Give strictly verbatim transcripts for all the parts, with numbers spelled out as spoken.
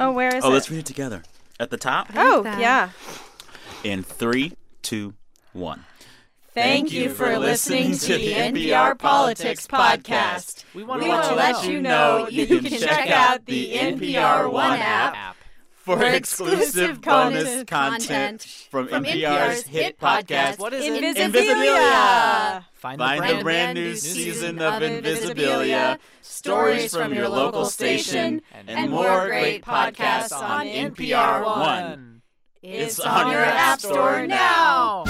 Oh, where is oh, it? Oh, let's read it together. At the top? Oh, yeah. In three, two, one. Thank you for listening to the N P R Politics Podcast. We want We to want to let you know you can check out the N P R One app for exclusive bonus content from N P R's hit podcast. What is it? Invisibilia. Find, Find the the brand, brand new season of Invisibilia, stories from your local station, and more great podcasts on N P R One. It's on your app store now.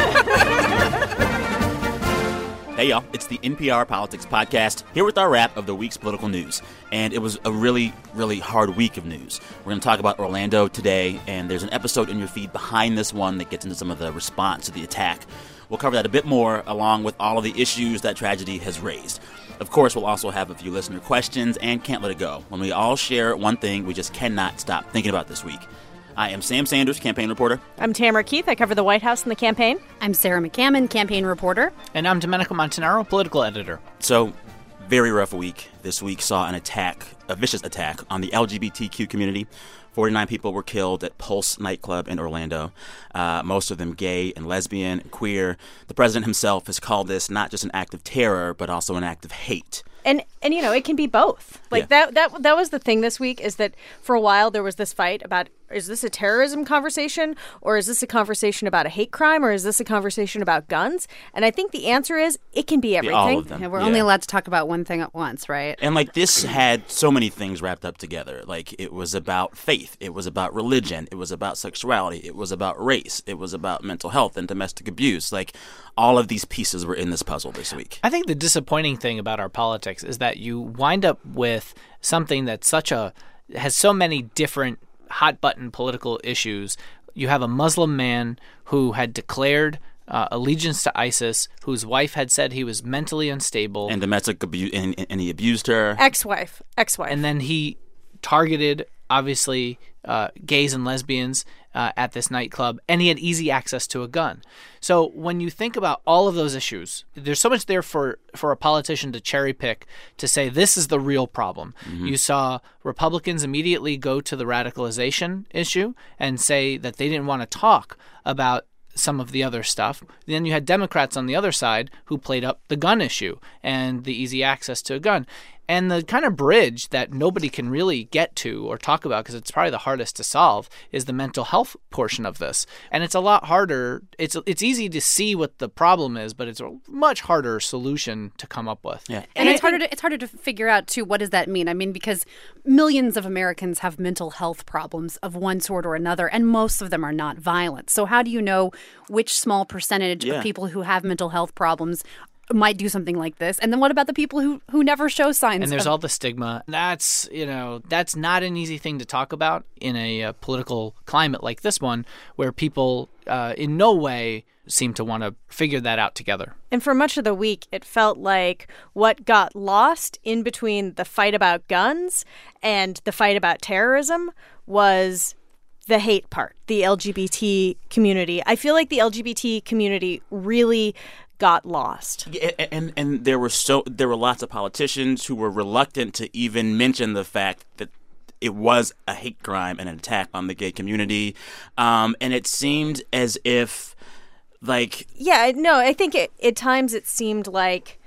Hey, y'all. It's the N P R Politics Podcast, here with our wrap of the week's political news. And it was a really, really hard week of news. We're going to talk about Orlando today, and there's an episode in your feed behind this one that gets into some of the response to the attack. We'll cover that a bit more, along with all of the issues that tragedy has raised. Of course, we'll also have a few listener questions and Can't Let It Go, when we all share one thing we just cannot stop thinking about this week. I am Sam Sanders, campaign reporter. I'm Tamara Keith. I cover the White House and the campaign. I'm Sarah McCammon, campaign reporter. And I'm Domenico Montanaro, political editor. So, very rough week. This week saw an attack, a vicious attack, on the L G B T Q community. forty-nine people were killed at Pulse nightclub in Orlando, uh, most of them gay and lesbian, queer. The president himself has called this not just an act of terror, but also an act of hate. And, and you know, it can be both. Like, Yeah. that, that that was the thing this week, is that for a while there was this fight about, is this a terrorism conversation, or is this a conversation about a hate crime, or is this a conversation about guns? And I think the answer is it can be everything. All of them. Yeah, we're Yeah. only allowed to talk about one thing at once, right? And, like, this had so many things wrapped up together. Like, it was about faith. It was about religion. It was about sexuality. It was about race. It was about mental health and domestic abuse. Like, all of these pieces were in this puzzle this week. I think the disappointing thing about our politics is that you wind up with something that's such a has so many different hot button political issues. You have a Muslim man who had declared uh, allegiance to ISIS, whose wife had said he was mentally unstable, And domestic abuse, and, and he abused her. Ex-wife. Ex-wife. and then he targeted, obviously, uh, gays and lesbians uh, at this nightclub, and he had easy access to a gun. So when you think about all of those issues, there's so much there for, for a politician to cherry pick to say this is the real problem. Mm-hmm. You saw Republicans immediately go to the radicalization issue and say that they didn't want to talk about some of the other stuff. Then you had Democrats on the other side who played up the gun issue and the easy access to a gun. And the kind of bridge that nobody can really get to or talk about, because it's probably the hardest to solve, is the mental health portion of this. And it's a lot harder. It's it's easy to see what the problem is, but it's a much harder solution to come up with. Yeah. And, it's harder to it's harder to figure out too, what does that mean? I mean, because millions of Americans have mental health problems of one sort or another, and most of them are not violent. So how do you know which small percentage Yeah. of people who have mental health problems might do something like this? And then what about the people who, who never show signs? And there's of, all the stigma. That's, you know, that's not an easy thing to talk about in a uh, political climate like this one, where people uh, in no way seem to want to figure that out together. And for much of the week, it felt like what got lost in between the fight about guns and the fight about terrorism was the hate part, the L G B T community. I feel like the L G B T community really got lost. Yeah, and and there were so there were lots of politicians who were reluctant to even mention the fact that it was a hate crime and an attack on the gay community, um, and it seemed as if, like, Yeah, no, I think it, at times it seemed like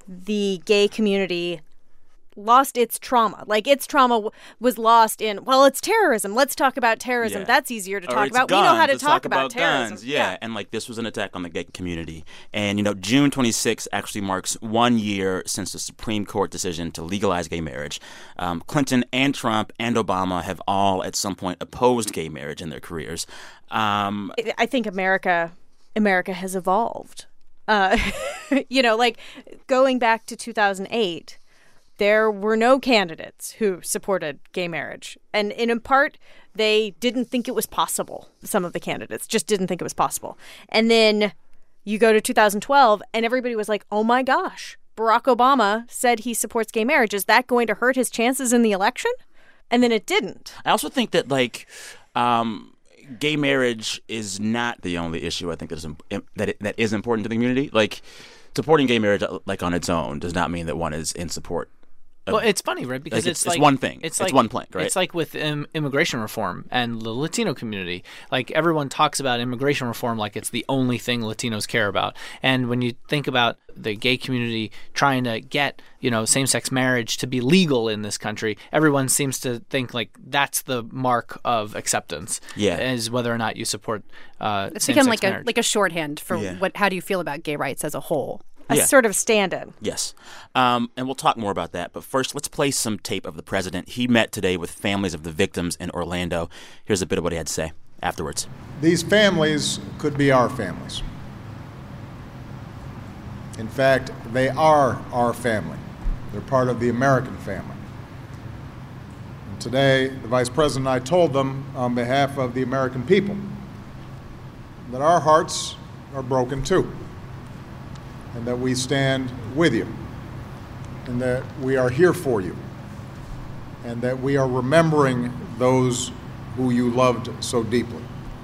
the gay community lost its trauma. Like, its trauma w- was lost in, well, it's terrorism. Let's talk about terrorism. Yeah. That's easier to or talk it's about. guns. We know how to Let's talk, about, terrorism. guns. Yeah. and like this was an attack on the gay community. And you know, June twenty-sixth actually marks one year since the Supreme Court decision to legalize gay marriage. Um, Clinton and Trump and Obama have all at some point opposed gay marriage in their careers. Um, I- I think America, America has evolved. Uh, you know, like going back to two thousand eight, there were no candidates who supported gay marriage. And, and in part, they didn't think it was possible. Some of the candidates just didn't think it was possible. And then you go to two thousand twelve, and everybody was like, oh my gosh, Barack Obama said he supports gay marriage. Is that going to hurt his chances in the election? And then it didn't. I also think that, like, um, gay marriage is not the only issue I think that is, im- that, it, that is important to the community. Like, supporting gay marriage, like, on its own does not mean that one is in support of, well, it's funny, right? Because like it's, it's, like it's one thing. It's, It's like one plank, right? It's like with um, immigration reform and the Latino community. Like everyone talks about immigration reform like it's the only thing Latinos care about. And when you think about the gay community trying to get, you know, same-sex marriage to be legal in this country, everyone seems to think like that's the mark of acceptance. Yeah. Is whether or not you support uh, It's same-sex become like marriage. a like a shorthand for Yeah. what. How do you feel about gay rights as a whole? A Yeah. sort of stand-in. Yes. Um, and we'll talk more about that. But first, let's play some tape of the president. He met today with families of the victims in Orlando. Here's a bit of what he had to say afterwards. These families could be our families. In fact, they are our family. They're part of the American family. And today, the Vice President and I told them on behalf of the American people that our hearts are broken too, and that we stand with you, and that we are here for you, and that we are remembering those who you loved so deeply.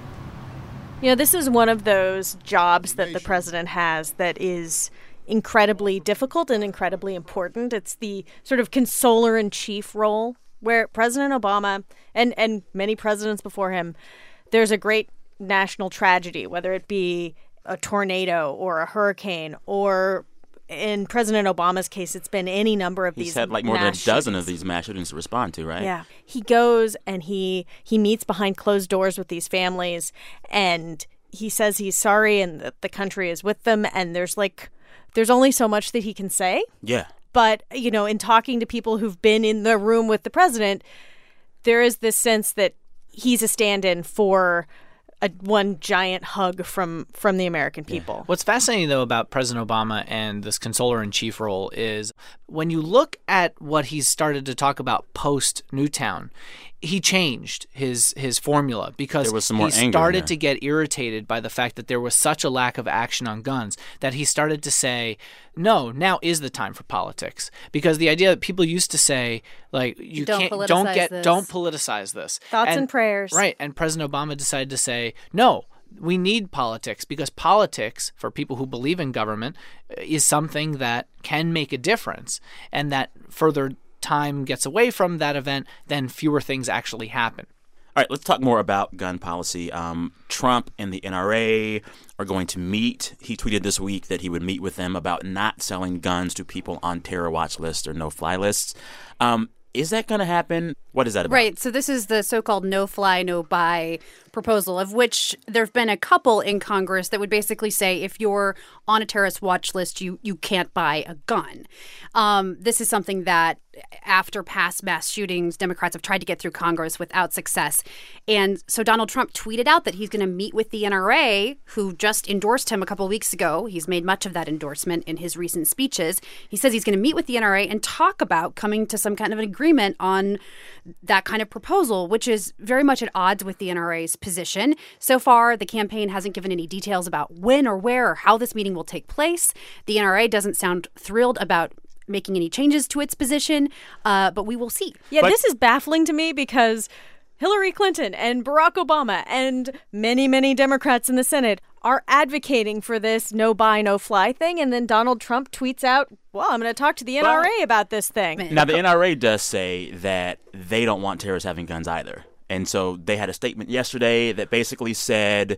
You know, this is one of those jobs that the president has that is incredibly difficult and incredibly important. It's the sort of consoler-in-chief role where President Obama and, and many presidents before him, there's a great national tragedy, whether it be a tornado or a hurricane, or in President Obama's case, it's been any number of He's these had like more than a mass dozen of shootings. these mass shootings to respond to, right? Yeah. He goes and he he meets behind closed doors with these families, and he says he's sorry and that the country is with them, and there's like there's only so much that he can say. Yeah. But, you know, in talking to people who've been in the room with the president, there is this sense that he's a stand-in for a one giant hug from from the American people. What's fascinating, though, about President Obama and this consoler-in-chief role is when you look at what he's started to talk about post-Newtown, he changed his his formula because There was some more he anger in started there. to get irritated by the fact that there was such a lack of action on guns that he started to say, no, now is the time for politics. Because the idea that people used to say, like, you Don't can't, politicize don't get, this. don't politicize this. Thoughts and prayers. Right. And President Obama decided to say, no, we need politics because politics, for people who believe in government, is something that can make a difference, and that further time gets away from that event, then fewer things actually happen. All right, let's talk more about gun policy. Um, Trump and the N R A are going to meet. He tweeted this week that he would meet with them about not selling guns to people on terror watch lists or no-fly lists. Um, is that going to happen? What is that about? Right. So this is the so-called no-fly, no-buy proposal, of which there have been a couple in Congress that would basically say if you're on a terrorist watch list, you you can't buy a gun. Um, this is something that after past mass shootings, Democrats have tried to get through Congress without success. And so Donald Trump tweeted out that he's going to meet with the N R A, who just endorsed him a couple weeks ago. He's made much of that endorsement in his recent speeches. He says he's going to meet with the N R A and talk about coming to some kind of an agreement on that kind of proposal, which is very much at odds with the N R A's position. So far, the campaign hasn't given any details about when or where or how this meeting will take place. The N R A doesn't sound thrilled about making any changes to its position, uh, but we will see. Yeah, But- this is baffling to me because Hillary Clinton and Barack Obama and many, many Democrats in the Senate are advocating for this no buy, no fly thing. And then Donald Trump tweets out, well, I'm going to talk to the N R A about this thing. Now, the N R A does say that they don't want terrorists having guns either. And so they had a statement yesterday that basically said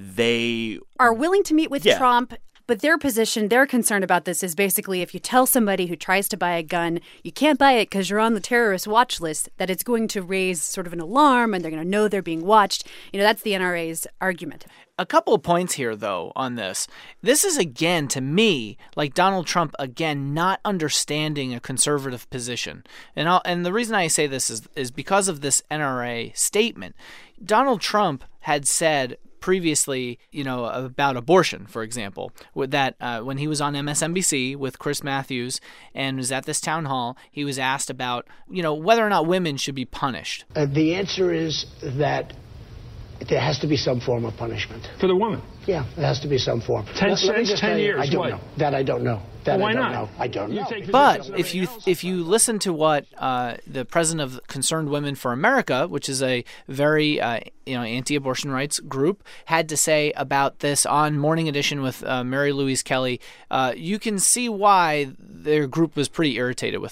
they Are willing to meet with Yeah. Trump. But their position, their concern about this is basically if you tell somebody who tries to buy a gun, you can't buy it because you're on the terrorist watch list, that it's going to raise sort of an alarm and they're going to know they're being watched. You know, that's the N R A's argument. A couple of points here, though, on this. This is, again, to me, like Donald Trump, again, not understanding a conservative position. And I'll, and the reason I say this is, is because of this N R A statement. Donald Trump had said previously, you know, about abortion, for example, with that uh, when he was on M S N B C with Chris Matthews and was at this town hall, he was asked about, you know, whether or not women should be punished. Uh, the answer is that there has to be some form of punishment. For the woman? Yeah, there has to be some form. Ten Let- let me cents, just ten tell you, years, I don't what? know. That I don't know. That Well, why I don't not? know. I don't You know. take- But if you if you listen to what uh, the president of Concerned Women for America, which is a very uh, you know anti-abortion rights group, had to say about this on Morning Edition with uh, Mary Louise Kelly, uh, you can see why their group was pretty irritated with him.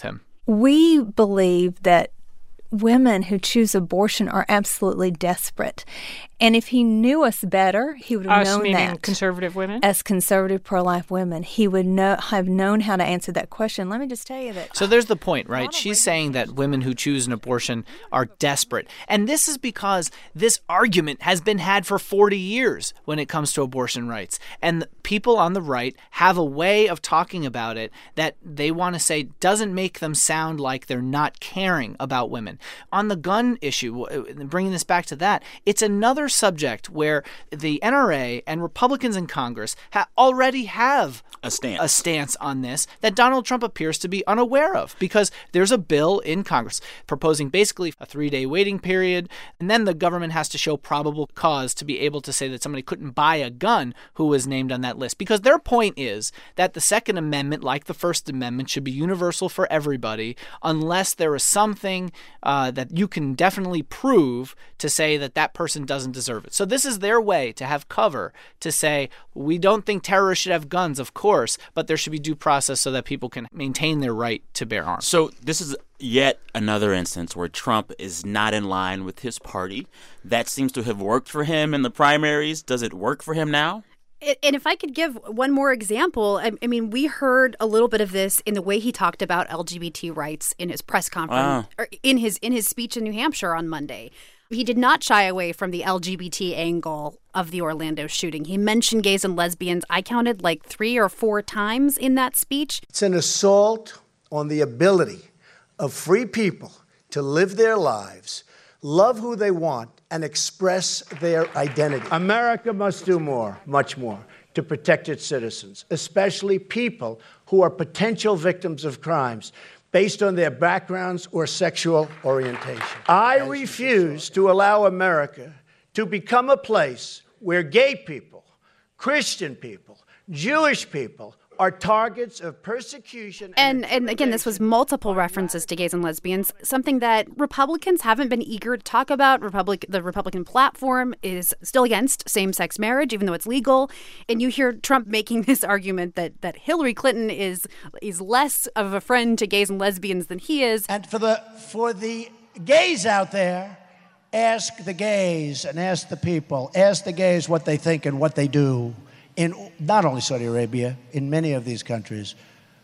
we believe that women who choose abortion are absolutely desperate. And if he knew us better, he would have us, known meaning that. conservative women? As conservative pro-life women, he would know have known how to answer that question. Let me just tell you that. So there's the point, right? She's saying that women who choose an abortion are desperate. And this is because this argument has been had for forty years when it comes to abortion rights. And the people on the right have a way of talking about it that they want to say doesn't make them sound like they're not caring about women. On the gun issue, bringing this back to that, it's another subject where the N R A and Republicans in Congress ha- already have a stance. a stance on this that Donald Trump appears to be unaware of, because there's a bill in Congress proposing basically a three-day waiting period, and then the government has to show probable cause to be able to say that somebody couldn't buy a gun who was named on that list. Because their point is that the Second Amendment, like the First Amendment, should be universal for everybody unless there is something uh, that you can definitely prove to say that that person doesn't deserve it. So this is their way to have cover to say, we don't think terrorists should have guns, of course, but there should be due process so that people can maintain their right to bear arms. So this is yet another instance where Trump is not in line with his party. That seems to have worked for him in the primaries. Does it work for him now? And if I could give one more example, I, I mean, we heard a little bit of this in the way he talked about L G B T rights in his press conference, Wow. or in his in his speech in New Hampshire on Monday. He did not shy away from the L G B T angle of the Orlando shooting. He mentioned gays and lesbians. I counted like three or four times in that speech. It's an assault on the ability of free people to live their lives, love who they want, and express their identity. America must do more, much more, to protect its citizens, especially people who are potential victims of crimes based on their backgrounds or sexual orientation. I refuse to allow America to become a place where gay people, Christian people, Jewish people are targets of persecution. And and again, this was multiple references to gays and lesbians, something that Republicans haven't been eager to talk about. Republic, the Republican platform is still against same-sex marriage, even though it's legal. And you hear Trump making this argument that, that Hillary Clinton is is less of a friend to gays and lesbians than he is. And for the for the gays out there, ask the gays and ask the people, ask the gays what they think and what they do. In not only Saudi Arabia, in many of these countries,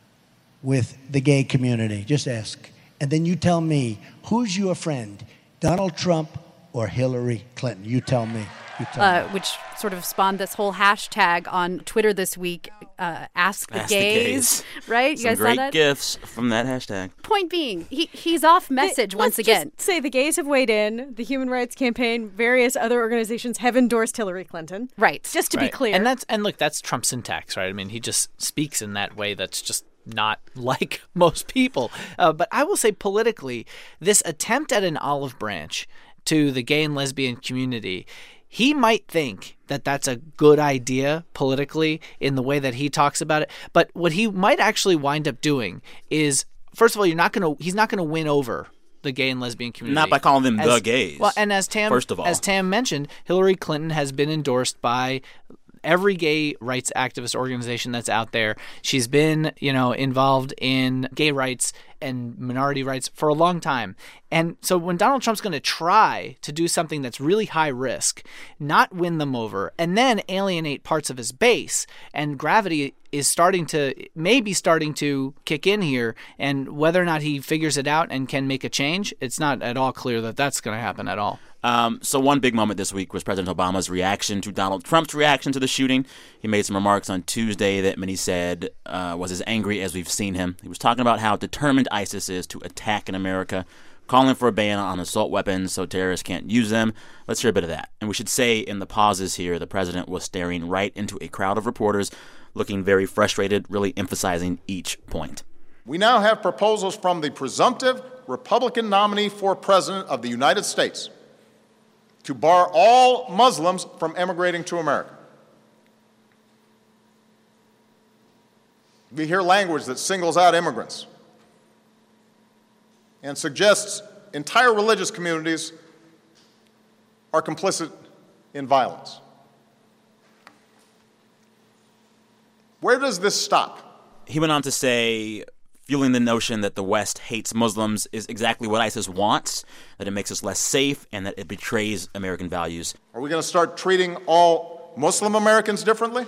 with the gay community. Just ask. And then you tell me, who's your friend, Donald Trump or Hillary Clinton? You tell me. You tell Uh, me. which sort of spawned this whole hashtag on Twitter this week, uh, Ask the Ask the Gays, gays. right? You Some guys great saw that? gifts from that hashtag. Point being, he he's off message Hey, once let's again. Just say the gays have weighed in. The Human Rights Campaign, various other organizations have endorsed Hillary Clinton. Right. Just to be Right. clear. And that's and look, that's Trump's syntax, right? I mean, he just speaks in that way that's just not like most people. Uh, but I will say politically, this attempt at an olive branch to the gay and lesbian community, he might think that that's a good idea politically in the way that he talks about it. But what he might actually wind up doing is, first of all, you're not going to he's not going to win over the gay and lesbian community. Not by calling them As- the gays. Well, and as Tam first of all. as Tam mentioned, Hillary Clinton has been endorsed by every gay rights activist organization that's out there. She's been, you know, involved in gay rights and minority rights for a long time. And so when Donald Trump's going to try to do something that's really high risk, not win them over, and then alienate parts of his base, and gravity is starting to, maybe starting to kick in here, and whether or not he figures it out and can make a change, it's not at all clear that that's going to happen at all. Um, so one big moment this week was President Obama's reaction to Donald Trump's reaction to the shooting. He made some remarks on Tuesday that many said uh, was as angry as we've seen him. He was talking about how determined ISIS is to attack in America, calling for a ban on assault weapons so terrorists can't use them. Let's hear a bit of that. And we should say in the pauses here, the president was staring right into a crowd of reporters, looking very frustrated, really emphasizing each point. We now have proposals from the presumptive Republican nominee for president of the United States to bar all Muslims from emigrating to America. We hear language that singles out immigrants and suggests entire religious communities are complicit in violence. Where does this stop? He went on to say fueling the notion that the West hates Muslims is exactly what ISIS wants, that it makes us less safe, and that it betrays American values. Are we going to start treating all Muslim Americans differently?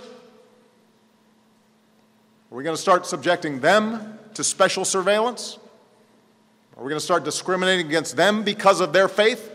Are we going to start subjecting them to special surveillance? Are we going to start discriminating against them because of their faith?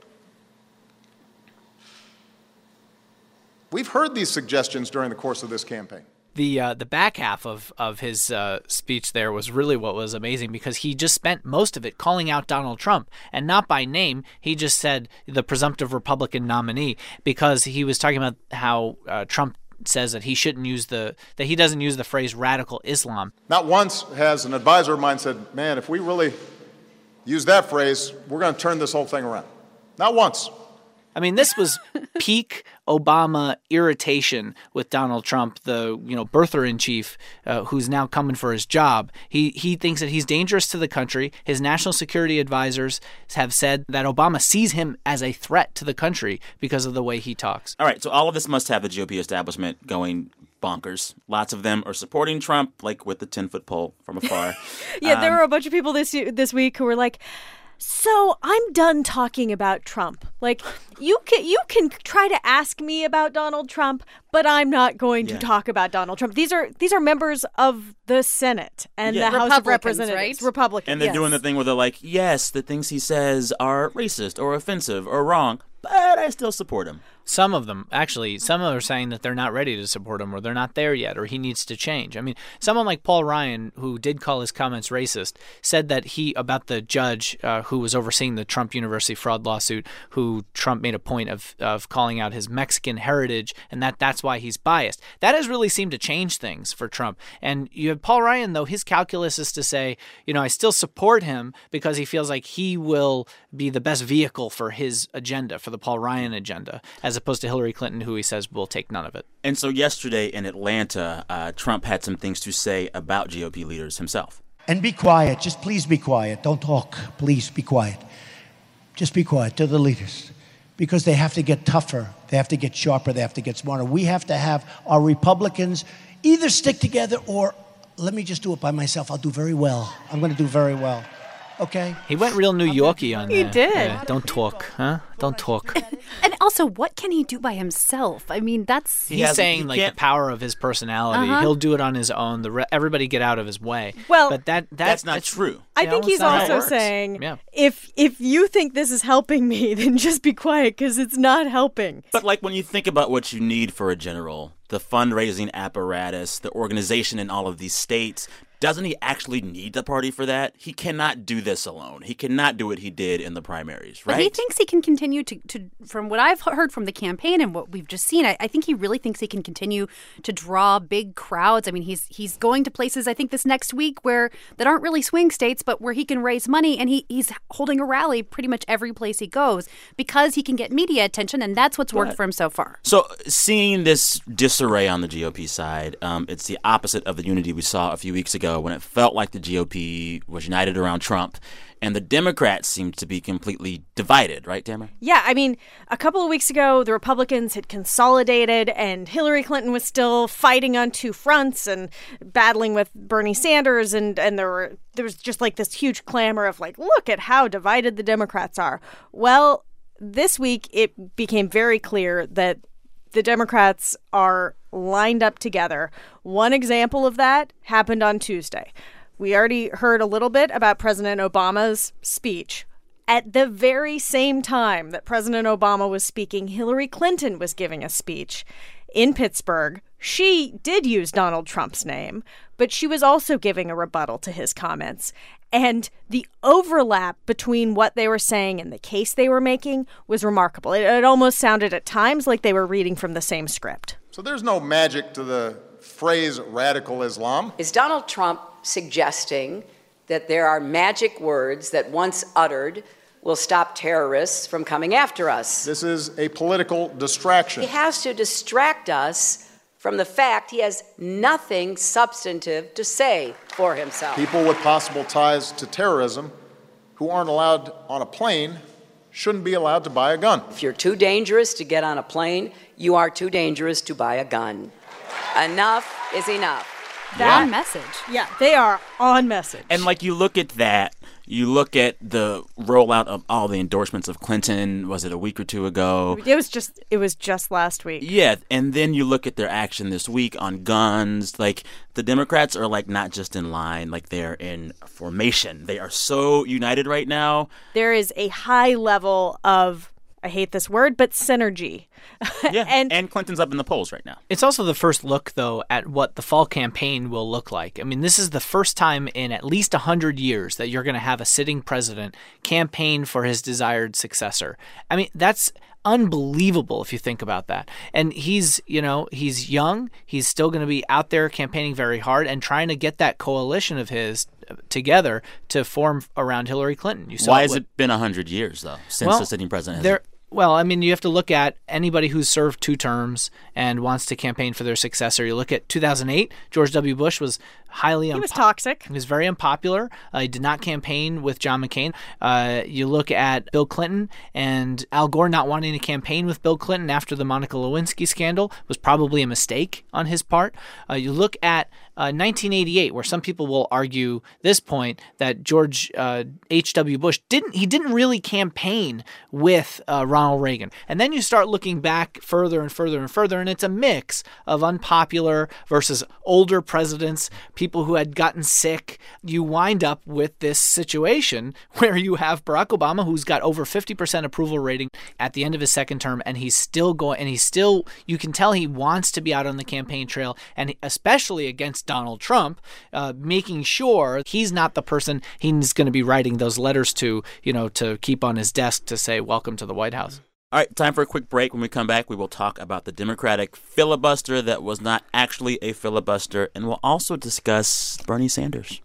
We've heard these suggestions during the course of this campaign. The uh, the back half of, of his uh, speech there was really what was amazing, because he just spent most of it calling out Donald Trump, and not by name. He just said the presumptive Republican nominee, because he was talking about how uh, Trump says that he shouldn't use the that he doesn't use the phrase radical Islam. Not once has an advisor of mine said, man, if we really use that phrase, we're going to turn this whole thing around. Not once. I mean, this was peak Obama irritation with Donald Trump, the you know birther-in-chief uh, who's now coming for his job. He he thinks that he's dangerous to the country. His national security advisors have said that Obama sees him as a threat to the country because of the way he talks. All right, so all of this must have the G O P establishment going bonkers. Lots of them are supporting Trump, like with the ten-foot pole from afar. yeah, um, there were a bunch of people this this week who were like, so I'm done talking about Trump. Like, you can you can try to ask me about Donald Trump, but I'm not going to Yeah. talk about Donald Trump. These are these are members of the Senate and Yeah. the House of Republicans, Representatives. right? Republicans. And they're yes. doing the thing where they're like, yes, the things he says are racist or offensive or wrong, but I still support him. Some of them, actually, some are saying that they're not ready to support him, or they're not there yet, or he needs to change. I mean, someone like Paul Ryan, who did call his comments racist, said that he, about the judge uh, who was overseeing the Trump University fraud lawsuit, who Trump made a point of, of calling out his Mexican heritage, and that that's why he's biased. That has really seemed to change things for Trump. And you have Paul Ryan, though, his calculus is to say, you know, I still support him because he feels like he will be the best vehicle for his agenda, for the Paul Ryan agenda, as opposed to Hillary Clinton, who he says will take none of it. And so yesterday in Atlanta, uh, Trump had some things to say about G O P leaders himself. And be quiet. Just please be quiet. Don't talk. Please be quiet. Just be quiet to the leaders. Because they have to get tougher. They have to get sharper. They have to get smarter. We have to have our Republicans either stick together or let me just do it by myself. I'll do very well. I'm going to do very well. Okay? He went real New Yorkie on He that. did. Yeah, don't talk, huh? Don't talk. And also, what can he do by himself? I mean, that's... He He's has- saying he like the can't- power of his personality. Uh-huh. He'll do it on his own. The re- everybody get out of his way. Well, but that, that That's not true. I you think know, he's it's not how it also works. saying, Yeah. if if you think this is helping me, then just be quiet because it's not helping. But like when you think about what you need for a general, the fundraising apparatus, the organization in all of these states, doesn't he actually need the party for that? He cannot do this alone. He cannot do what he did in the primaries, right? But he thinks he can continue to, to, from what I've heard from the campaign and what we've just seen, I, I think he really thinks he can continue to draw big crowds. I mean, he's he's going to places, I think, this next week where that aren't really swing states, but where he can raise money, and he, he's holding a rally pretty much every place he goes because he can get media attention, and that's what's worked for him so far. So seeing this disarray on the G O P side, um, it's the opposite of the unity we saw a few weeks ago when it felt like the G O P was united around Trump, and the Democrats seemed to be completely divided, right, Tamara? Yeah, I mean, a couple of weeks ago, the Republicans had consolidated, and Hillary Clinton was still fighting on two fronts and battling with Bernie Sanders, and, and there were there was just like this huge clamor of like, look at how divided the Democrats are. Well, this week it became very clear that the Democrats are lined up together. One example of that happened on Tuesday. We already heard a little bit about President Obama's speech. At the very same time that President Obama was speaking, Hillary Clinton was giving a speech in Pittsburgh. She did use Donald Trump's name, but she was also giving a rebuttal to his comments. And the overlap between what they were saying and the case they were making was remarkable. It, it almost sounded at times like they were reading from the same script. So there's no magic to the phrase radical Islam. Is Donald Trump suggesting that there are magic words that once uttered will stop terrorists from coming after us? This is a political distraction. He has to distract us from the fact he has nothing substantive to say for himself. People with possible ties to terrorism who aren't allowed on a plane shouldn't be allowed to buy a gun. If you're too dangerous to get on a plane, you are too dangerous to buy a gun. Enough is enough. That, on message. Yeah, they are on message. And, like, you look at that, you look at the rollout of all the endorsements of Clinton, was it a week or two ago? It was just it was just last week. Yeah, and then you look at their action this week on guns. Like, the Democrats are, like, not just in line, like, they're in formation. They are so united right now. There is a high level of, I hate this word, but synergy. Yeah, and, and Clinton's up in the polls right now. It's also the first look, though, at what the fall campaign will look like. I mean, this is the first time in at least one hundred years that you're going to have a sitting president campaign for his desired successor. I mean, that's unbelievable if you think about that. And he's, you know, he's young. He's still going to be out there campaigning very hard and trying to get that coalition of his together to form around Hillary Clinton. You saw Why it has with, it been one hundred years, though, since well, the sitting president has there, Well, I mean, you have to look at anybody who's served two terms and wants to campaign for their successor. You look at two thousand eight, George W. Bush was highly he unpo- was toxic. He was very unpopular. Uh, he did not campaign with John McCain. Uh, you look at Bill Clinton and Al Gore not wanting to campaign with Bill Clinton after the Monica Lewinsky scandal was probably a mistake on his part. Uh, you look at uh, nineteen eighty-eight, where some people will argue this point that George uh, H W. Bush didn't he didn't really campaign with uh, Ronald Reagan. And then you start looking back further and further and further, and it's a mix of unpopular versus older presidents, people who had gotten sick. You wind up with this situation where you have Barack Obama, who's got over fifty percent approval rating at the end of his second term, and he's still going, and he's still, you can tell he wants to be out on the campaign trail, and especially against Donald Trump, uh, making sure he's not the person he's going to be writing those letters to, you know, to keep on his desk to say, welcome to the White House. All right, time for a quick break. When we come back, we will talk about the Democratic filibuster that was not actually a filibuster, and we'll also discuss Bernie Sanders.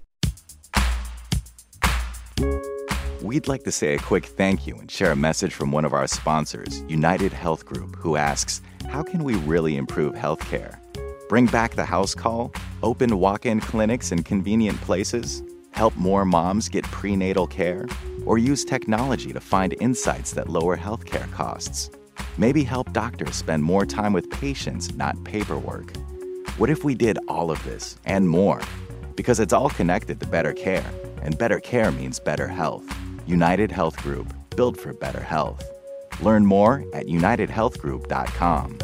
We'd like to say a quick thank you and share a message from one of our sponsors, United Health Group, who asks, how can we really improve healthcare? Bring back the house call? Open walk-in clinics in convenient places? Help more moms get prenatal care? Or use technology to find insights that lower healthcare costs? Maybe help doctors spend more time with patients, not paperwork. What if we did all of this and more? Because it's all connected to better care, and better care means better health. United Health Group, built for better health. Learn more at united health group dot com.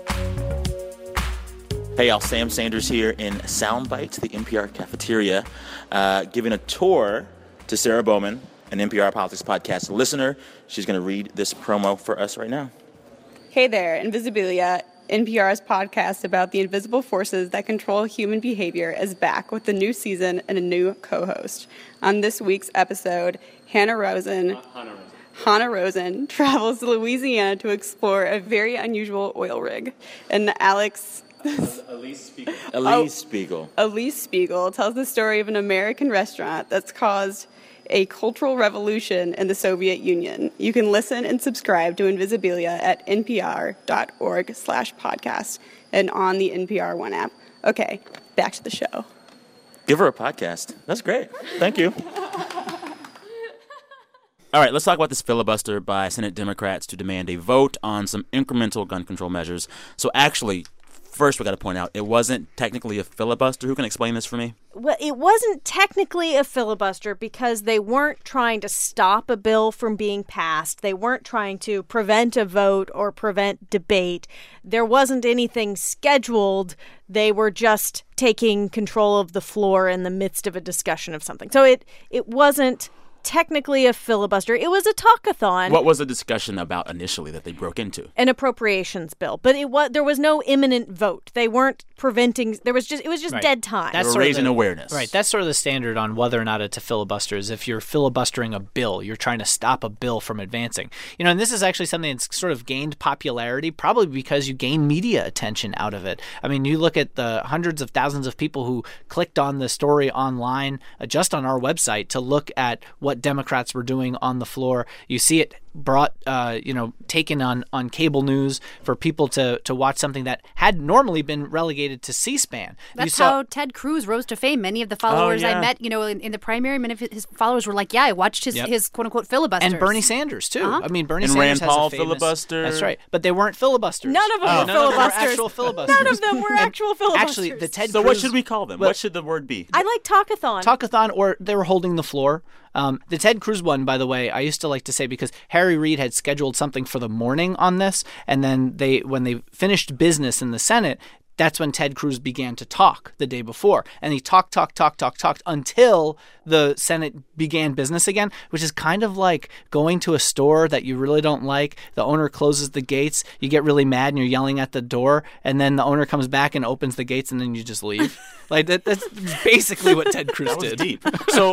Hey, y'all, Sam Sanders here in Soundbites, the N P R cafeteria, uh, giving a tour to Sarah Bowman, an N P R Politics Podcast listener. She's going to read this promo for us right now. Hey there, Invisibilia, N P R's podcast about the invisible forces that control human behavior, is back with a new season and a new co-host. On this week's episode, Hannah Rosen, uh, Hannah Rosen. Hannah Rosen travels to Louisiana to explore a very unusual oil rig. And Alex... Elise Spiegel. Elise Spiegel. Elise Spiegel tells the story of an American restaurant that's caused a cultural revolution in the Soviet Union. You can listen and subscribe to Invisibilia at npr.org slash podcast and on the N P R One app. Okay, back to the show. Give her a podcast. That's great. Thank you. All right, let's talk about this filibuster by Senate Democrats to demand a vote on some incremental gun control measures. So actually, first, we got to point out, it wasn't technically a filibuster. Who can explain this for me? Well, it wasn't technically a filibuster because they weren't trying to stop a bill from being passed. They weren't trying to prevent a vote or prevent debate. There wasn't anything scheduled. They were just taking control of the floor in the midst of a discussion of something. So it it wasn't technically a filibuster. It was a talkathon. What was the discussion about initially that they broke into? An appropriations bill, but it was there was no imminent vote. They weren't preventing. There was just it was just right. dead time. That's raising the, awareness, right? That's sort of the standard on whether or not it's a filibuster. Is if you're filibustering a bill, you're trying to stop a bill from advancing. You know, and this is actually something that's sort of gained popularity, probably because you gain media attention out of it. I mean, you look at the hundreds of thousands of people who clicked on the story online, uh, just on our website, to look at what Democrats were doing on the floor. You see it brought, uh, you know, taken on, on cable news for people to, to watch something that had normally been relegated to C-SPAN. That's saw- how Ted Cruz rose to fame. Many of the followers Oh, yeah. I met, you know, in, in the primary, many of his followers were like, yeah, I watched his, Yep. his quote-unquote filibusters. And Bernie Sanders, too. Uh-huh. I mean, Bernie And Sanders Rand has Paul a famous, filibuster. That's right. But they weren't filibusters. None of them Oh. were None of them were filibusters. actual filibusters. None of them were actual filibusters. Actually, the Ted So Cruz... what should we call them? Well- what should the word be? I like talkathon. Talkathon, or they were holding the floor. Um, the Ted Cruz one, by the way, I used to like to say because Harry Reid had scheduled something for the morning on this, and then they, when they finished business in the Senate, that's when Ted Cruz began to talk the day before. And he talked, talked, talked, talked, talked until the Senate began business again, which is kind of like going to a store that you really don't like. The owner closes the gates. You get really mad and you're yelling at the door. And then the owner comes back and opens the gates and then you just leave. Like that, that's basically what Ted Cruz That was did. deep. So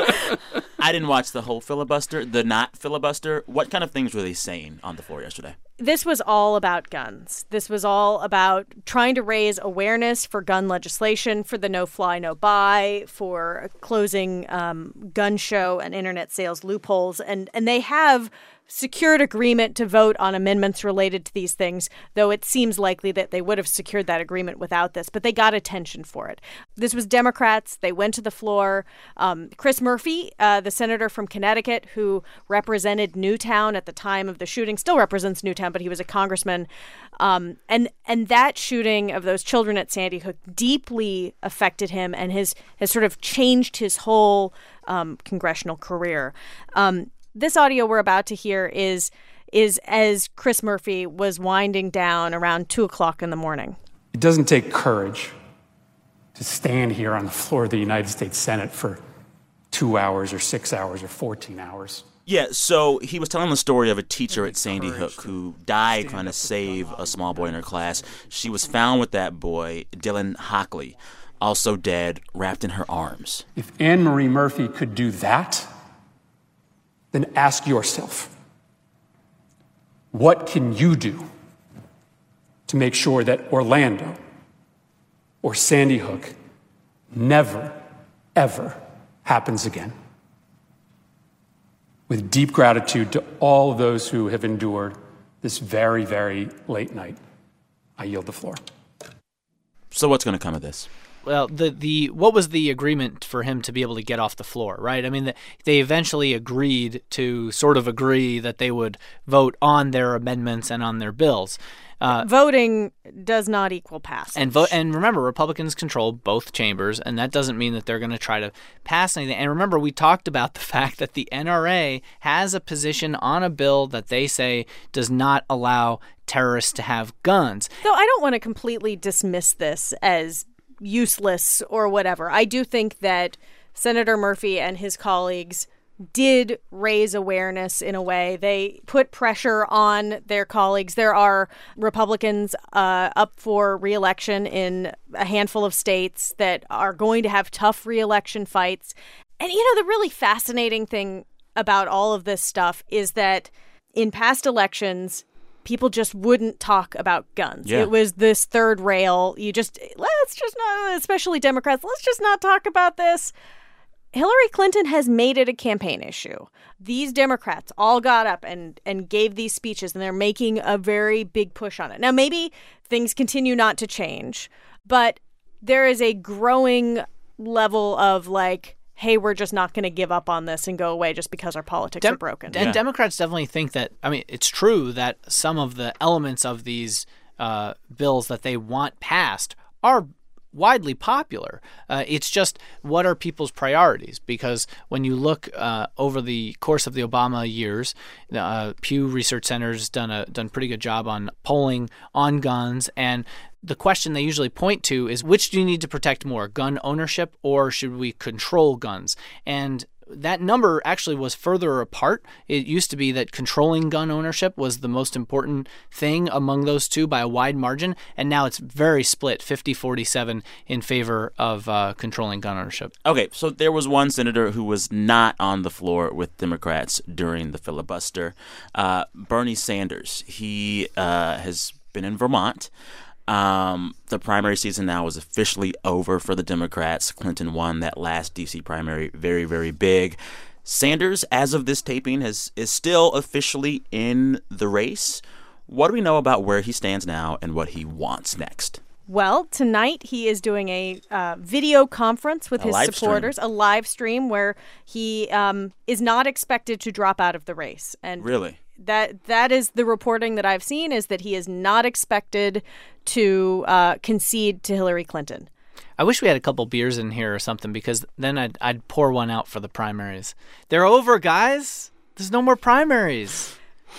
I didn't watch the whole filibuster, the not filibuster. What kind of things were they saying on the floor yesterday? This was all about guns. This was all about trying to raise awareness for gun legislation, for the no-fly, no-buy, for closing um, gun show and internet sales loopholes. And, and they have secured agreement to vote on amendments related to these things, though it seems likely that they would have secured that agreement without this. But they got attention for it. This was Democrats. They went to the floor. Um, Chris Murphy, uh, the senator from Connecticut who represented Newtown at the time of the shooting, still represents Newtown, but he was a congressman. Um, and and that shooting of those children at Sandy Hook deeply affected him and his has sort of changed his whole um, congressional career. Um, This audio we're about to hear is is as Chris Murphy was winding down around two o'clock in the morning. It doesn't take courage to stand here on the floor of the United States Senate for two hours or six hours or fourteen hours. Yeah, so he was telling the story of a teacher at Sandy Hook who died trying to save a small boy in her class. She was found with that boy, Dylan Hockley, also dead, wrapped in her arms. If Anne Marie Murphy could do that, then ask yourself, what can you do to make sure that Orlando or Sandy Hook never, ever happens again? With deep gratitude to all of those who have endured this very, very late night, I yield the floor. So what's going to come of this? Well, the, the what was the agreement for him to be able to get off the floor, right? I mean, the, they eventually agreed to sort of agree that they would vote on their amendments and on their bills. Uh, Voting does not equal passage. And vote, and remember, Republicans control both chambers, and that doesn't mean that they're going to try to pass anything. And remember, we talked about the fact that the N R A has a position on a bill that they say does not allow terrorists to have guns. Though I don't want to completely dismiss this as useless or whatever. I do think that Senator Murphy and his colleagues did raise awareness in a way. They put pressure on their colleagues. There are Republicans uh, up for re-election in a handful of states that are going to have tough re-election fights. And, you know, the really fascinating thing about all of this stuff is that in past elections, people just wouldn't talk about guns. Yeah. It was this third rail. You just, let's just not, especially Democrats, let's just not talk about this. Hillary Clinton has made it a campaign issue. These Democrats all got up and, and gave these speeches, and they're making a very big push on it. Now, maybe things continue not to change, but there is a growing level of like, hey, we're just not going to give up on this and go away just because our politics Dem- are broken. And Democrats definitely think that, I mean, it's true that some of the elements of these uh, bills that they want passed are widely popular. Uh, it's just, what are people's priorities? Because when you look uh, over the course of the Obama years, uh, Pew Research Center's done a done a pretty good job on polling on guns, and the question they usually point to is, which do you need to protect more, gun ownership or should we control guns? And that number actually was further apart. It used to be that controlling gun ownership was the most important thing among those two by a wide margin, and now it's very split, fifty forty-seven in favor of uh, controlling gun ownership. Okay, so there was one senator who was not on the floor with Democrats during the filibuster, uh, Bernie Sanders. He uh, has been in Vermont. Um, the primary season now is officially over for the Democrats. Clinton won that last D C primary very, very big. Sanders, as of this taping, has, is still officially in the race. What do we know about where he stands now and what he wants next? Well, tonight he is doing a uh, video conference with A his live supporters, stream. a live stream where he um, is not expected to drop out of the race. And Really? That that is the reporting that I've seen, is that he is not expected to uh, concede to Hillary Clinton. I wish we had a couple beers in here or something, because then I'd I'd pour one out for the primaries. They're over, guys. There's no more primaries.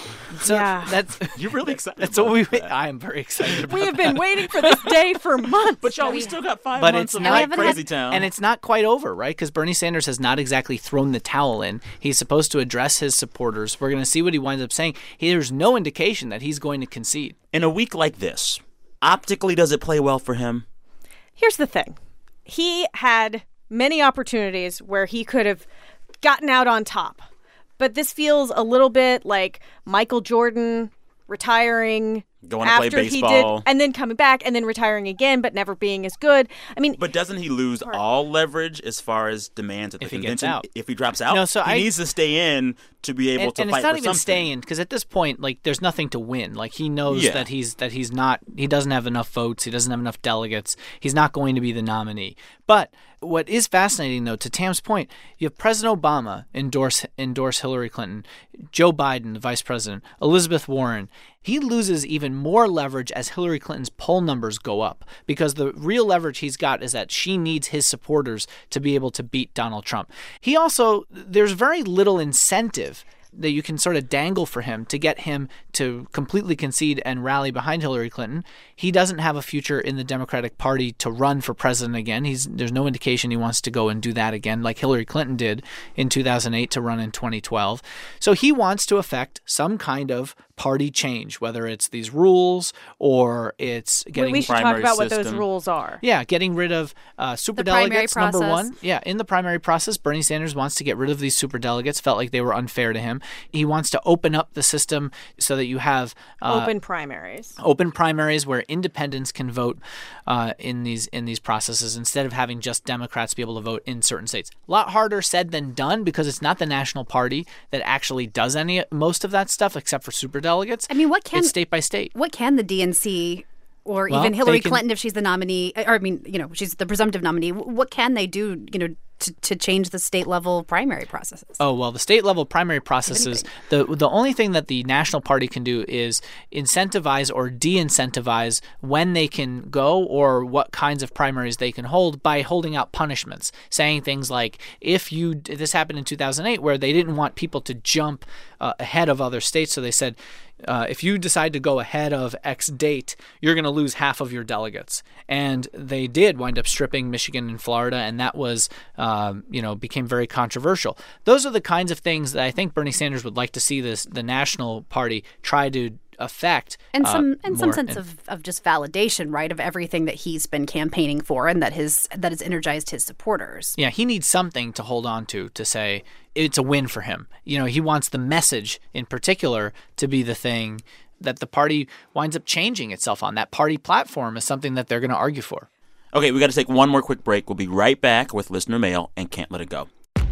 So Yeah. that's You're really excited. that's about what we. that. I am very excited about. We have been waiting for this day for months. But y'all, we still got five But months it's of not- like We haven't crazy had- town. And it's not quite over, right? Because Bernie Sanders has not exactly thrown the towel in. He's supposed to address his supporters. We're going to see what he winds up saying. He, there's no indication that he's going to concede. In a week like this, optically, does it play well for him? Here's the thing. He had many opportunities where he could have gotten out on top. But this feels a little bit like Michael Jordan retiring Going to play after he baseball. did, and then coming back and then retiring again, but never being as good. I mean, But doesn't he lose all leverage as far as demands at the If he convention? gets out. If he drops out, No, so he I- needs to stay in to be able and, to and fight it's not for even something. staying, because at this point, like, there's nothing to win. Like, he knows Yeah. that he's that he's not. He doesn't have enough votes. He doesn't have enough delegates. He's not going to be the nominee. But what is fascinating, though, to Tam's point, you have President Obama endorse endorse Hillary Clinton, Joe Biden, the vice president, Elizabeth Warren. He loses even more leverage as Hillary Clinton's poll numbers go up, because the real leverage he's got is that she needs his supporters to be able to beat Donald Trump. He also, there's very little incentive that you can sort of dangle for him to get him to completely concede and rally behind Hillary Clinton. He doesn't have a future in the Democratic Party to run for president again. He's there's no indication he wants to go and do that again, like Hillary Clinton did in two thousand eight to run in twenty twelve. So he wants to effect some kind of party change, whether it's these rules or it's getting we should talk primary about what those system. rules are. yeah, getting rid of uh, superdelegates, number process. one. Yeah, in the primary process, Bernie Sanders wants to get rid of these superdelegates, felt like they were unfair to him. He wants to open up the system so that you have uh, Open primaries. open primaries where independents can vote uh, in these in these processes instead of having just Democrats be able to vote in certain states. A lot harder said than done, because it's not the National Party that actually does any most of that stuff, except for superdelegates. I mean, what can it's state by state. What can the D N C or Well, even Hillary they can- Clinton, if she's the nominee, or I mean, you know, she's the presumptive nominee, what can they do, you know, to, to change the state level primary processes? Oh, well, the state level primary processes, the the only thing that the National Party can do is incentivize or de-incentivize when they can go or what kinds of primaries they can hold by holding out punishments, saying things like, if you, this happened in two thousand eight where they didn't want people to jump uh, ahead of other states, so they said, Uh, if you decide to go ahead of X date, you're going to lose half of your delegates. And they did wind up stripping Michigan and Florida, and that was, um, you know, became very controversial. Those are the kinds of things that I think Bernie Sanders would like to see this the National Party try to affect. And some uh, and some more. sense And- of, of just validation, right, of everything that he's been campaigning for and that his that has energized his supporters. Yeah, he needs something to hold on to to say it's a win for him. You know, he wants the message in particular to be the thing that the party winds up changing itself on. That party platform is something that they're going to argue for. Okay, we got to take one more quick break. We'll be right back with listener mail and Can't Let It Go.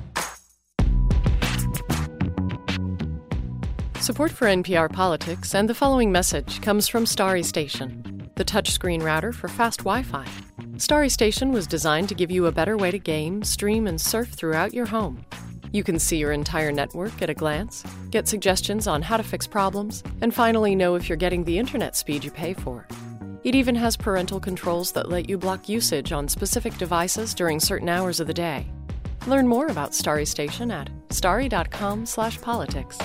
Support for N P R Politics and the following message comes from Starry Station, the touchscreen router for fast Wi-Fi. Starry Station was designed to give you a better way to game, stream, and surf throughout your home. You can see your entire network at a glance, get suggestions on how to fix problems, and finally know if you're getting the internet speed you pay for. It even has parental controls that let you block usage on specific devices during certain hours of the day. Learn more about Starry Station at starry.com slash politics.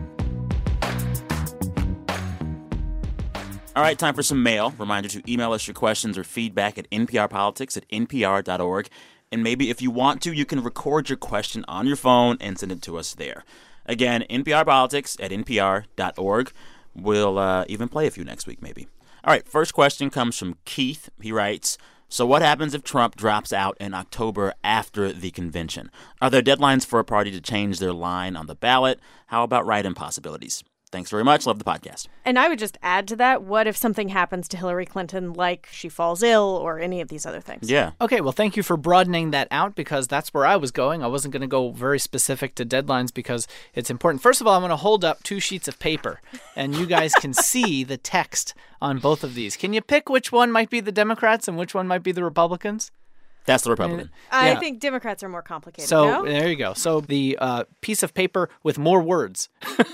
All right, time for some mail. Reminder to email us your questions or feedback at nprpolitics at npr dot org. And maybe if you want to, you can record your question on your phone and send it to us there. Again, nprpolitics at npr dot org. We'll uh, even play a few next week, maybe. All right, first question comes from Keith. He writes, so what happens if Trump drops out in October after the convention? Are there deadlines for a party to change their line on the ballot? How about write-in possibilities? Thanks very much. Love the podcast. And I would just add to that, what if something happens to Hillary Clinton, like she falls ill or any of these other things? Yeah. Okay, well, thank you for broadening that out because that's where I was going. I wasn't going to go very specific to deadlines because it's important. First of all, I'm going to hold up two sheets of paper, and you guys can see the text on both of these. Can you pick which one might be the Democrats and which one might be the Republicans? That's the Republican. I Yeah. think Democrats are more complicated, So no? there you go. So the uh, piece of paper with more words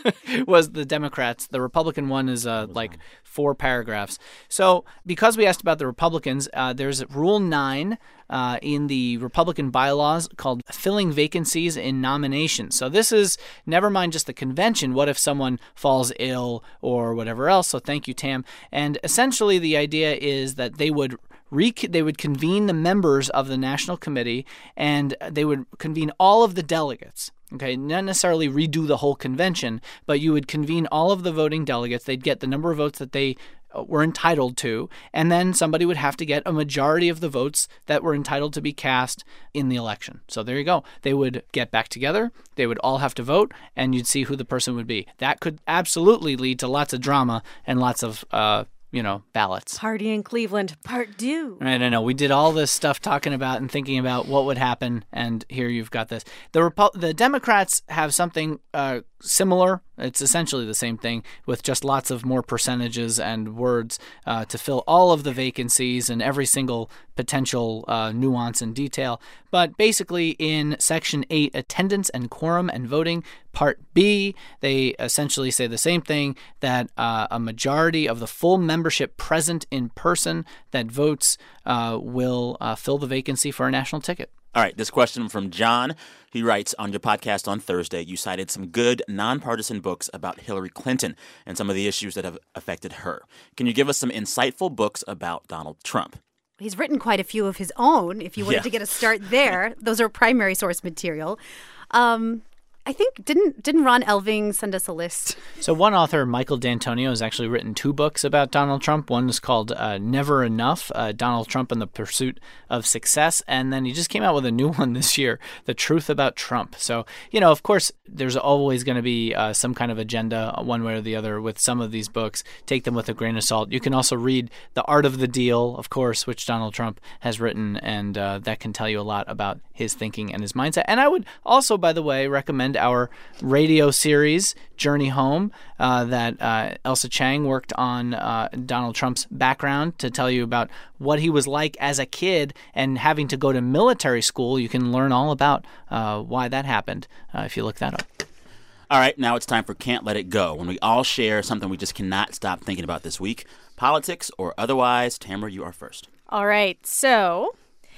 was the Democrats. The Republican one is uh, like four paragraphs. So because we asked about the Republicans, uh, there's Rule nine uh, in the Republican bylaws called filling vacancies in nominations. So this is, never mind just the convention, what if someone falls ill or whatever else? So thank you, Tam. And essentially the idea is that they would Re- they would convene the members of the National Committee, and they would convene all of the delegates. Okay, not necessarily redo the whole convention, but you would convene all of the voting delegates. They'd get the number of votes that they were entitled to, and then somebody would have to get a majority of the votes that were entitled to be cast in the election. So there you go. They would get back together, they would all have to vote, and you'd see who the person would be. That could absolutely lead to lots of drama and lots of uh, you know, ballots. Party in Cleveland, part two. Right, I know. We did all this stuff talking about and thinking about what would happen, and here you've got this. The Repu- the Democrats have something uh, similar. It's essentially the same thing with just lots of more percentages and words uh, to fill all of the vacancies and every single potential uh, nuance and detail. But basically in Section eight, Attendance and Quorum and Voting, Part B, they essentially say the same thing, that uh, a majority of the full membership present in person that votes uh, will uh, fill the vacancy for a national ticket. All right, this question from John. He writes, on your podcast on Thursday, you cited some good nonpartisan books about Hillary Clinton and some of the issues that have affected her. Can you give us some insightful books about Donald Trump? He's written quite a few of his own. If you wanted Yeah. to get a start there, those are primary source material. Um, I think, didn't didn't Ron Elving send us a list? So one author, Michael D'Antonio, has actually written two books about Donald Trump. One is called uh, Never Enough, uh, Donald Trump and the Pursuit of Success. And then he just came out with a new one this year, The Truth About Trump. So, you know, of course, there's always going to be uh, some kind of agenda one way or the other with some of these books. Take them with a grain of salt. You can also read The Art of the Deal, of course, which Donald Trump has written, and uh, that can tell you a lot about his thinking and his mindset. And I would also, by the way, recommend our radio series, Journey Home, uh, that uh, Elsa Chang worked on uh, Donald Trump's background to tell you about what he was like as a kid and having to go to military school. You can learn all about uh, why that happened uh, if you look that up. All right, now it's time for Can't Let It Go, when we all share something we just cannot stop thinking about this week, politics or otherwise. Tamara, you are first. All right, so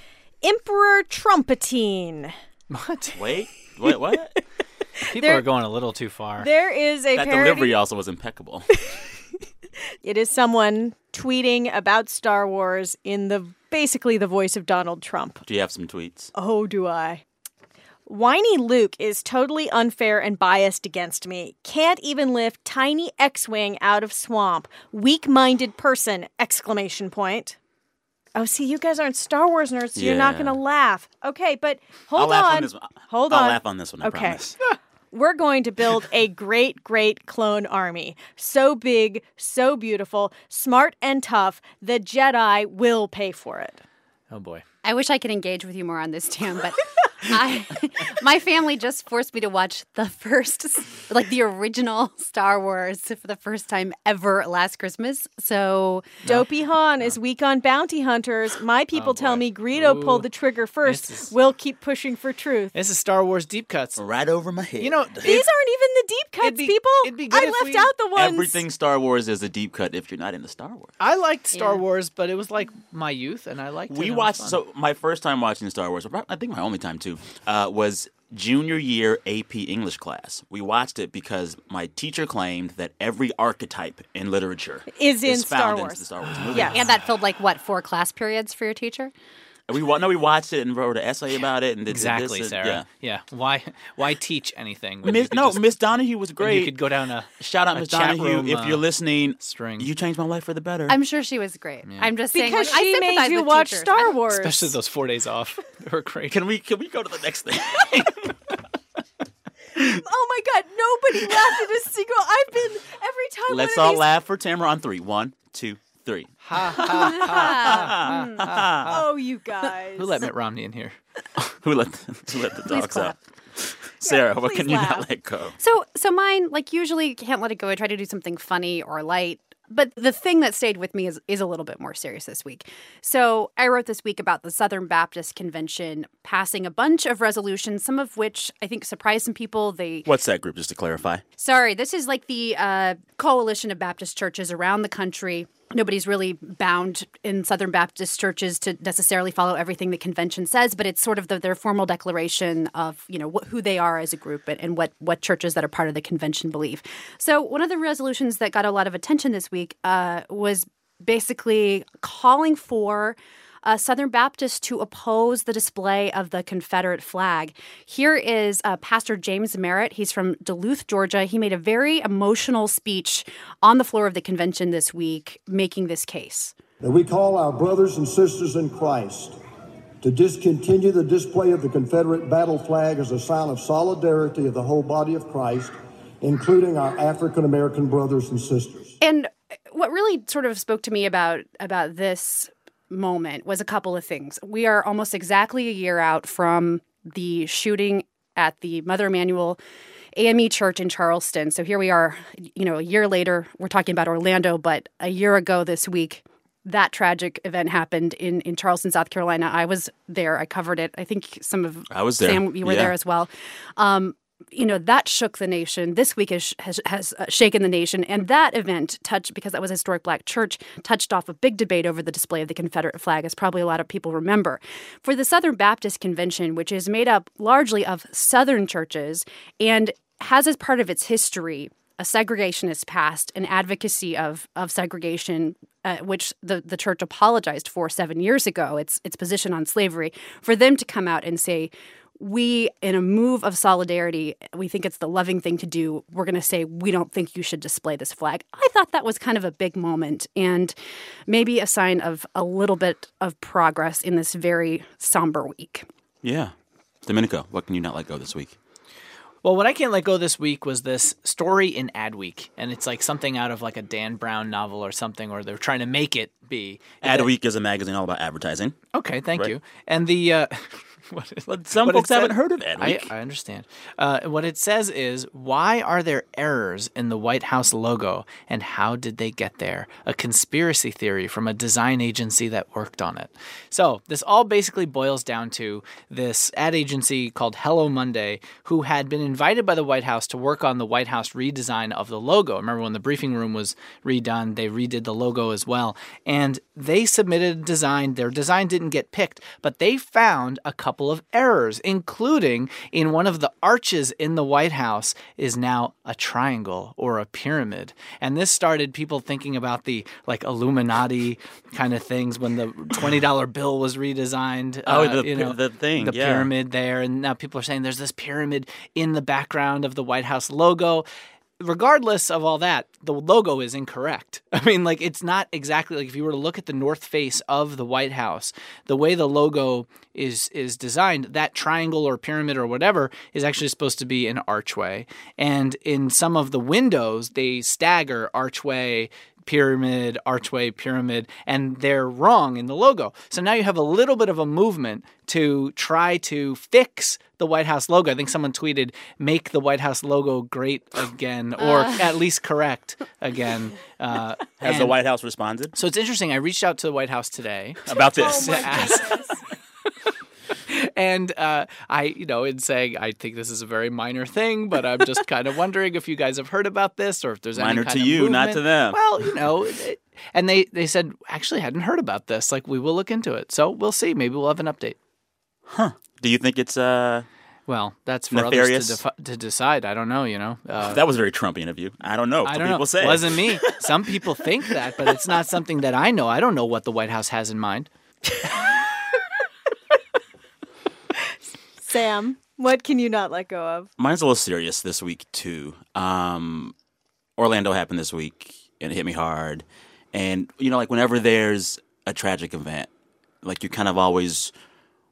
Emperor Trumpetine. What? Wait, what? What? People There- are going a little too far. There is a That parody. delivery also was impeccable. It is someone tweeting about Star Wars in the basically the voice of Donald Trump. Do you have some tweets? Oh, do I? Whiny Luke is totally unfair and biased against me. Can't even lift tiny X-Wing out of swamp. Weak-minded person! Exclamation point. Oh, see, you guys aren't Star Wars nerds, so you're not Yeah. going to laugh. Okay, but hold I'll laugh on. on this one. Hold I'll on. laugh on this one, I okay. promise. We're going to build a great, great clone army. So big, so beautiful, smart and tough, the Jedi will pay for it. Oh, boy. I wish I could engage with you more on this, Tam, but I, my family just forced me to watch the first, like the original Star Wars for the first time ever last Christmas. So Dopey Han is weak on bounty hunters. My people tell me Greedo Ooh. pulled the trigger first. This is- We'll keep pushing for truth. This is Star Wars deep cuts. Right over my head. You know, These aren't even the deep cuts, it'd be- people. it'd be good I if left we- out the ones. Everything Star Wars is a deep cut if you're not into Star Wars. I liked Star Yeah. Wars, but it was like my youth, and I liked it. We and it was watched, fun. so my first time watching Star Wars, I think my only time too, uh, was junior year A P English class. We watched it because my teacher claimed that every archetype in literature Is in found Star in Wars. the Star Wars movie. Yes. and that filled like what four class periods for your teacher? We wa- no, we watched it and wrote an essay about it and did Exactly, this, Sarah. Yeah. Yeah. Why? Why teach anything? when you Miss, could no, just- Miss Donahue was when great. You could go down a Shout out a Miss chat Donahue room, if uh, you're listening. string. You changed my life for the better. I'm sure she was great. I'm just saying, because like, she I made sympathize you with watch teachers. Star I- Wars. Especially those four days off. They were great. Can we can we go to the next thing? Oh my God! Nobody laughed at a single. I've been every time. Let's one of all these... laugh for Tamara on three. One, two, three. Ha ha ha ha ha ha. Oh, you guys! Who let Mitt Romney in here? who let the, who let the dogs out? Sarah, what can you not let go? So, so mine, like usually, can't let it go. I try to do something funny or light. But the thing that stayed with me is, is a little bit more serious this week. So I wrote this week about the Southern Baptist Convention passing a bunch of resolutions, some of which I think surprised some people. They What's that group, just to clarify? Sorry, this is like the uh, coalition of Baptist churches around the country. Nobody's really bound in Southern Baptist churches to necessarily follow everything the convention says, but it's sort of the, their formal declaration of, you know, wh- who they are as a group and, and what, what churches that are part of the convention believe. So one of the resolutions that got a lot of attention this week uh, was basically calling for Uh, Southern Baptists to oppose the display of the Confederate flag. Here is uh, Pastor James Merritt. He's from Duluth, Georgia. He made a very emotional speech on the floor of the convention this week, making this case. That we call our brothers and sisters in Christ to discontinue the display of the Confederate battle flag as a sign of solidarity of the whole body of Christ, including our African American brothers and sisters. And what really sort of spoke to me about about this moment was a couple of things. We are almost exactly a year out from the shooting at the Mother Emanuel A M E Church in Charleston. So here we are, you know, a year later. We're talking about Orlando, but a year ago this week, that tragic event happened in, in Charleston, South Carolina. I was there. I covered it. I think some of I was there. Sam, you were Yeah. there as well. Um, you know, that shook the nation. This week has has, has uh, shaken the nation. And that event touched, because that was a historic black church, touched off a big debate over the display of the Confederate flag, as probably a lot of people remember. For the Southern Baptist Convention, which is made up largely of Southern churches and has as part of its history a segregationist past, an advocacy of of segregation, uh, which the, the church apologized for seven years ago, its its position on slavery, for them to come out and say, we, in a move of solidarity, we think it's the loving thing to do. We're going to say, we don't think you should display this flag. I thought that was kind of a big moment and maybe a sign of a little bit of progress in this very somber week. Yeah. Domenico, what can you not let go this week? Well, what I can't let go this week was this story in Adweek, and it's like something out of like a Dan Brown novel or something, or they're trying to make it be. Adweek is a magazine all about advertising. Okay, thank Right. you. And the uh, what, Well, some what it folks said- haven't heard of Adweek. I, I understand. Uh, what it says is, why are there errors in the White House logo, and how did they get there? A conspiracy theory from a design agency that worked on it. So this all basically boils down to this ad agency called Hello Monday, who had been invited by the White House to work on the White House redesign of the logo. Remember when the briefing room was redone, they redid the logo as well. And they submitted a design. Their design didn't get picked, but they found a couple of errors, including in one of the arches in the White House is now a triangle or a pyramid. And this started people thinking about the like Illuminati kind of things when the twenty dollar bill was redesigned. Oh, uh, the you py- know, the thing, the yeah. pyramid there. And now people are saying there's this pyramid in the background of the White House logo. Regardless of all that, the logo is incorrect. I mean, like, it's not exactly like if you were to look at the north face of the White House, the way the logo is is designed, that triangle or pyramid or whatever is actually supposed to be an archway. And in some of the windows, they stagger archway, pyramid, archway, pyramid, and they're wrong in the logo. So now you have a little bit of a movement to try to fix the White House logo. I think someone tweeted, make the White House logo great again, or Uh. at least correct again. Uh, Has the and- White House responded? So it's interesting. I reached out to the White House today. About this. to ask- And uh, I, you know, in saying, I think this is a very minor thing, but I'm just kind of wondering if you guys have heard about this or if there's Minor any kind to of you, not movement. to them. Well, you know, it, and they, they said, actually hadn't heard about this. Like, we will look into it. So we'll see. Maybe we'll have an update. Huh. Do you think it's uh Well, that's for nefarious? others to, defi- to decide. I don't know, you know. Uh, That was very Trumpian of you. I don't know. I What don't people know. say. It wasn't me. Some people think that, but it's not something that I know. I don't know what the White House has in mind. Sam, what can you not let go of? Mine's a little serious this week, too. Um, Orlando happened this week, and it hit me hard. And, you know, like, whenever there's a tragic event, like, you kind of always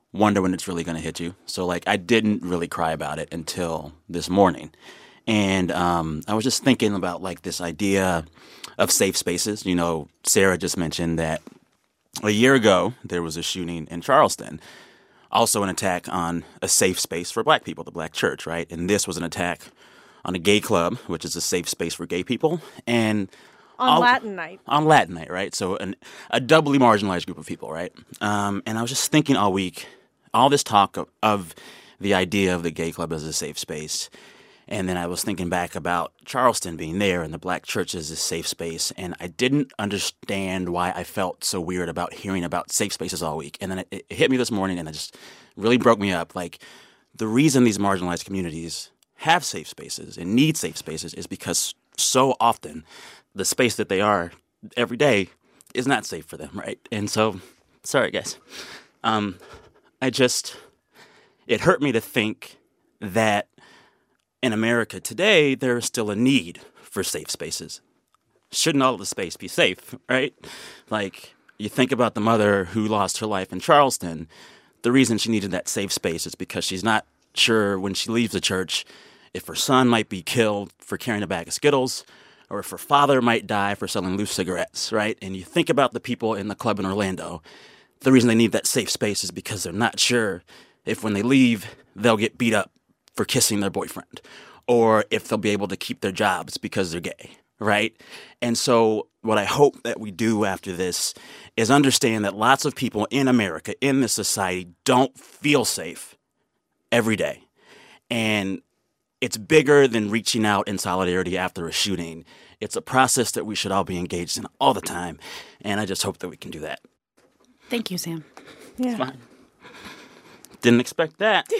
wonder when it's really going to hit you. So, like, I didn't really cry about it until this morning. And um, I was just thinking about, like, this idea of safe spaces. You know, Sarah just mentioned that a year ago there was a shooting in Charleston, also an attack on a safe space for black people, the black church, right? And this was an attack on a gay club, which is a safe space for gay people. And On all, Latin night. On Latin night, right? So an, a doubly marginalized group of people, right? Um, and I was just thinking all week, all this talk of, of the idea of the gay club as a safe space. And then I was thinking back about Charleston being there and the black church as a safe space. And I didn't understand why I felt so weird about hearing about safe spaces all week. And then it, it hit me this morning and it just really broke me up. Like, the reason these marginalized communities have safe spaces and need safe spaces is because so often the space that they are every day is not safe for them, right? And so, sorry, guys. Um, I just, it hurt me to think that in America today, there is still a need for safe spaces. Shouldn't all of the space be safe, right? Like, you think about the mother who lost her life in Charleston. The reason she needed that safe space is because she's not sure when she leaves the church if her son might be killed for carrying a bag of Skittles or if her father might die for selling loose cigarettes, right? And you think about the people in the club in Orlando. The reason they need that safe space is because they're not sure if when they leave, they'll get beat up for kissing their boyfriend, or if they'll be able to keep their jobs because they're gay, right? And so what I hope that we do after this is understand that lots of people in America, in this society, don't feel safe every day. And it's bigger than reaching out in solidarity after a shooting. It's a process that we should all be engaged in all the time. And I just hope that we can do that. Thank you, Sam. Yeah. It's fine. Didn't expect that.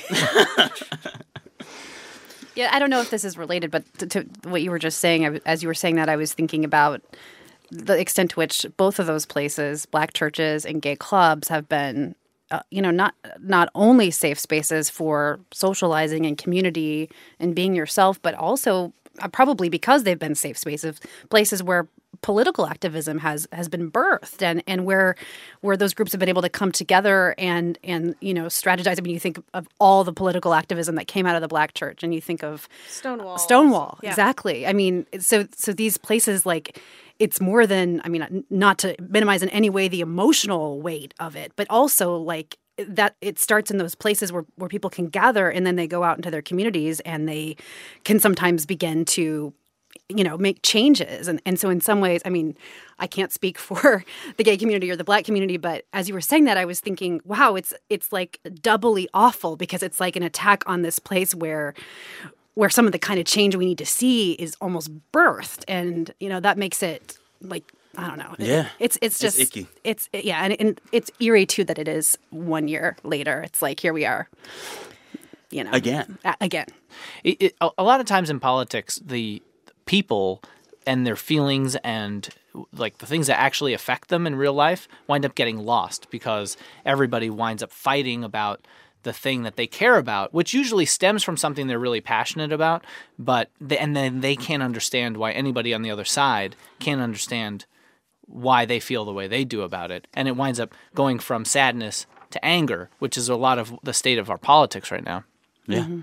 Yeah, I don't know if this is related, but to, to what you were just saying, I, as you were saying that, I was thinking about the extent to which both of those places, black churches and gay clubs, have been, uh, you know, not not only safe spaces for socializing and community and being yourself, but also uh, probably because they've been safe spaces, places where political activism has has been birthed, and and where where those groups have been able to come together and and you know strategize. I mean, you think of all the political activism that came out of the black church, and you think of Stonewall. Stonewall, Yeah. exactly. I mean, so so these places, like, it's more than, I mean, not to minimize in any way the emotional weight of it, but also like that it starts in those places where, where people can gather, and then they go out into their communities and they can sometimes begin to, you know, make changes. And and so in some ways, I mean, I can't speak for the gay community or the black community, but as you were saying that, I was thinking, wow, it's it's like doubly awful, because it's like an attack on this place where where some of the kind of change we need to see is almost birthed. And, you know, that makes it like, I don't know. Yeah. It, it's it's just It's icky. It's yeah, and, and it's eerie too that it is one year later. It's like, here we are. You know. Again. A- again. It, it, a a lot of times in politics, the people and their feelings and like the things that actually affect them in real life wind up getting lost, because everybody winds up fighting about the thing that they care about, which usually stems from something they're really passionate about, but they, and then they can't understand why anybody on the other side can't understand why they feel the way they do about it. And it winds up going from sadness to anger, which is a lot of the state of our politics right now. Yeah. Mm-hmm.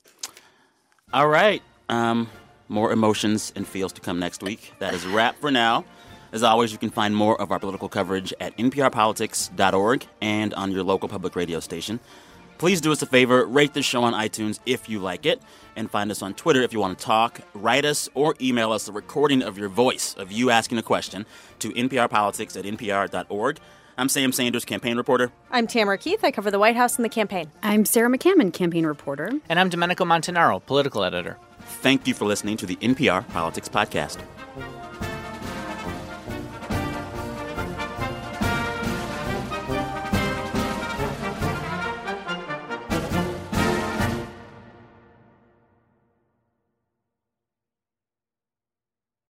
All right. Um, more emotions and feels to come next week. That is a wrap for now. As always, you can find more of our political coverage at N P R politics dot org and on your local public radio station. Please do us a favor, rate this show on iTunes if you like it, and find us on Twitter if you want to talk. Write us or email us a recording of your voice, of you asking a question, to nprpolitics at N P R dot org. I'm Sam Sanders, campaign reporter. I'm Tamara Keith. I cover the White House and the campaign. I'm Sarah McCammon, campaign reporter. And I'm Domenico Montanaro, political editor. Thank you for listening to the N P R Politics Podcast.